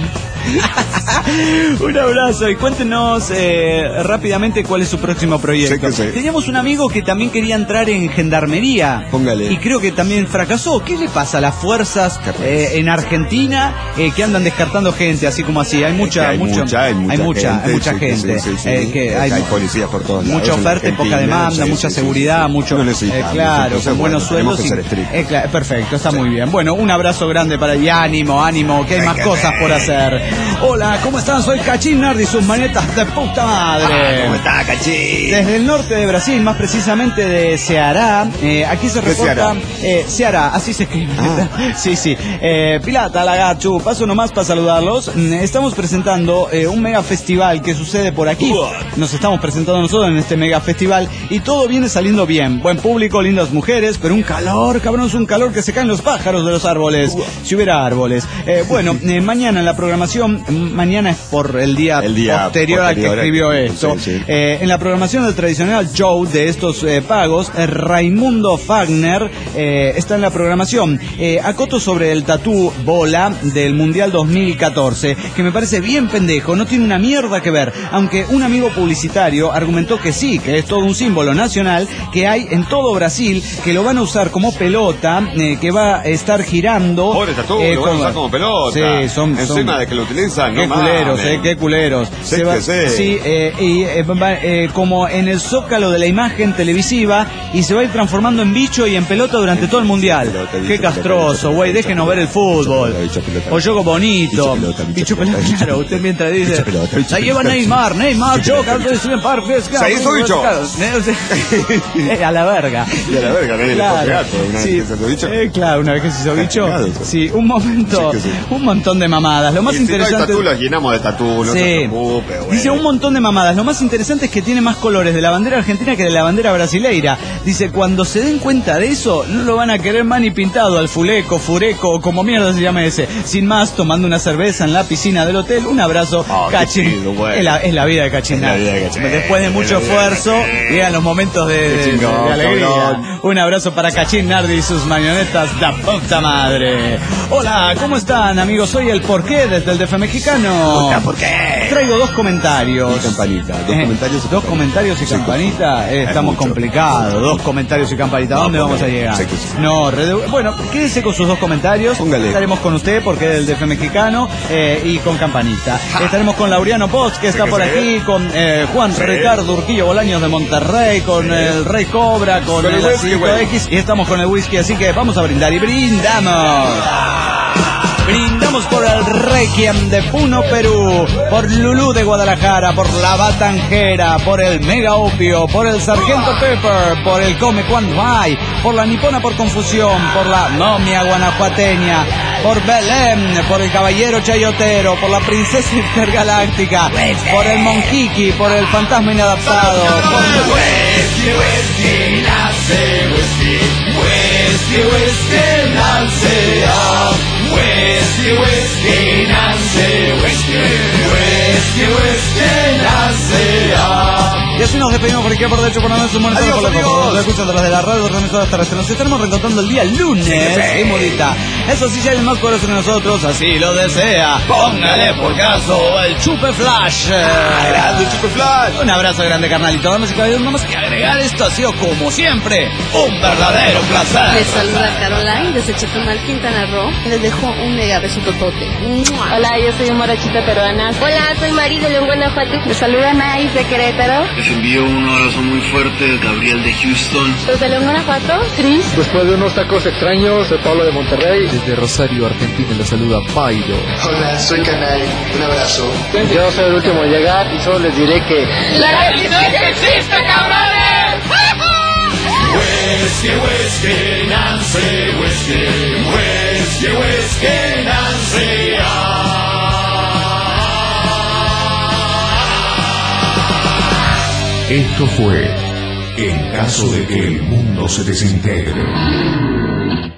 Un abrazo y cuéntenos eh, rápidamente cuál es su próximo proyecto. Sí que sí. Teníamos un amigo que también quería entrar en gendarmería. Póngale. Y creo que también fracasó. ¿Qué le pasa a las fuerzas eh, en Argentina eh, que andan descartando gente así como así? Hay mucha, que hay mucho- mucha, hay mucha hay mucha, gente, hay mucha sí, sí, gente. sí, sí, eh, sí. que Hay hay policías por todos lados, mucha en oferta y poca Argentina, demanda, sí, mucha sí, sí, seguridad, sí. mucho No necesitamos, eh, claro, entonces, con bueno, buenos tenemos sueldos. que y- ser estrictos. eh, cla- perfecto, está muy bien. Bueno, un abrazo grande para y ánimo, ánimo, que hay más cosas por hacer. Hola, ¿cómo están? Soy Cachín Nardi, sus manetas de puta madre. ¿Cómo está, cachín? Desde el norte de Brasil, más precisamente de Ceará, eh, aquí se ¿Qué reporta... Ceará? Eh, Ceará, así se escribe. Ah. Sí, sí. Eh, Pilata, Lagachu, paso nomás para saludarlos. Mm, Estamos presentando eh, un mega festival que sucede por aquí. Nos estamos presentando nosotros en este mega festival y todo viene saliendo bien. Buen público, lindas mujeres, pero un calor, cabrón, es un calor que se caen los pájaros de los árboles. Si hubiera árboles. Eh, bueno, eh, mañana en la programación, mm, mañana es por el día, El día posterior, al que posterior al escribió que- esto. sí, sí. Eh, en la programación del tradicional show de estos eh, pagos, eh, Raimundo Fagner eh, está en la programación. Eh, acoto sobre el tatú bola del Mundial dos mil catorce, que me parece bien pendejo, no tiene una mierda que ver, aunque un amigo publicitario argumentó que sí, que es todo un símbolo nacional que hay en todo Brasil, que lo van a usar como pelota, eh, que va a estar girando. Pobre tatú, eh, lo van a con- usar como pelota. Sí, son... son- Encima de que lo utilizan, Qué no culeros, mames. eh, qué culeros. Sí Se va- que sí. sí, eh, y eh, va- eh, como en el zócalo de la imagen televisiva y se va a ir transformando en bicho y en pelota durante todo el mundial. Pelota, bicho, Qué pelota, castroso, bicho, güey, pelota, déjenos ver el fútbol. pelota, bicho, pelota. O juego bonito. Bicho, pelota, bicho, Bicho pelota, pelota, bicho, claro, pelota. usted mientras dice, Bicho, pelota, bicho, la lleva pelota. Neymar, Neymar, Bicho, choca, pelota, estoy en parque, ¿Se hizo, bicho? Eh, a la verga. Y a la verga, nadie le puede pegar, pero una vez sí, que se hizo bicho. eh, claro, una vez que se hizo bicho. Cagado, eso. Sí, un momento, Sí que sí. un montón de mamadas. Lo más Y si no hay interesante. tatú, los llenamos de tatú, no Sí. se preocupe, güey. Dice un montón de mamadas. Lo más interesante es que tiene más colores de la bandera argentina que de la bandera brasileira. Dice, cuando se den cuenta de eso, no lo van a querer más ni pintado al fuleco, fureco, o como mierda se llama ese. Sin más, tomando una cerveza en la piscina del hotel. Un abrazo, Oh, qué Cachín. chido, güey. es, la, es la vida de Cachín. Es la vida de Cachín. Después de mucho Es la vida de esfuerzo, Cachín. llegan los momentos de, Qué de- chingón, de alegría. cabrón. Un abrazo para Cachín Nardi y sus marionetas de puta madre. Hola, ¿cómo están, amigos? Soy el Porqué desde el D F mexicano. ¿Por qué? traigo dos comentarios. Y campanita. Dos Eh, comentarios y Dos comentarios y Sí, campanita. Eh, es estamos mucho. complicados. Dos comentarios y campanita. ¿A No, dónde vamos a póngale. llegar? Sé que sí. No, redu- bueno, quédese con sus dos comentarios. Póngale. Estaremos con usted porque es del D F mexicano eh, y con campanita. Estaremos con Laureano Post, que está que por sí. aquí, con eh, Juan Sí. Ricardo Urquillo Bolaños de Monterrey, con el Rey Cobra, con, Con el el whisky, Acidito güey. X y estamos con el whisky, así que vamos a brindar y brindamos. Brindamos por el Requiem de Puno, Perú, por Lulú de Guadalajara, por la Batanjera, por el Mega Opio, por el Sargento Pepper, por el Come Cuando Hay, por la Nipona por Confusión, por la Momia Guanajuateña, por Belén, por el Caballero Chayotero, por la Princesa Intergaláctica, por el Monquiqui, por el Fantasma Inadaptado, por Whisky, whisky, nace, whisky, whisky, whisky, nace, ah. Whisky, whisky, nace, whisky, whisky, whisky, nace, ah. Y así nos despedimos por aquí, por derecho, por la noche, por la Adiós, por la amigos. Nos escuchan tras de la radio, de emisoras terrestres. Nos estaremos reencontrando el día lunes, Sí. y modita. Eso sí, si hay más poderoso que nosotros, así lo desea. Póngale por caso el Chupe Flash. Grande, Chupe Flash. Un abrazo grande, carnalito. Damas y caballeros, nada más que agregar, esto ha sido como siempre un verdadero placer. Les saluda Caroline desde Chetumal, Quintana Roo. Les dejo un mega beso totote. ¡Mua! Hola, yo soy Morachita Peruana. Hola, soy Mari de León, Guanajuato. Les saluda Nice de Querétaro. Les envío un abrazo muy fuerte, Gabriel de Houston. Desde León, Guanajuato, Tris. Después de unos tacos extraños, de Pablo de Monterrey. Desde Rosario, Argentina, le saluda Pairo. Hola, soy Canay. Un abrazo. Yo soy el último en llegar y solo les diré que... ¡La resistencia existe, cabrones! Whisky, whisky, Nancy, whisky, whisky, whisky, Nancy, ah. Esto fue En caso de que el mundo se desintegre.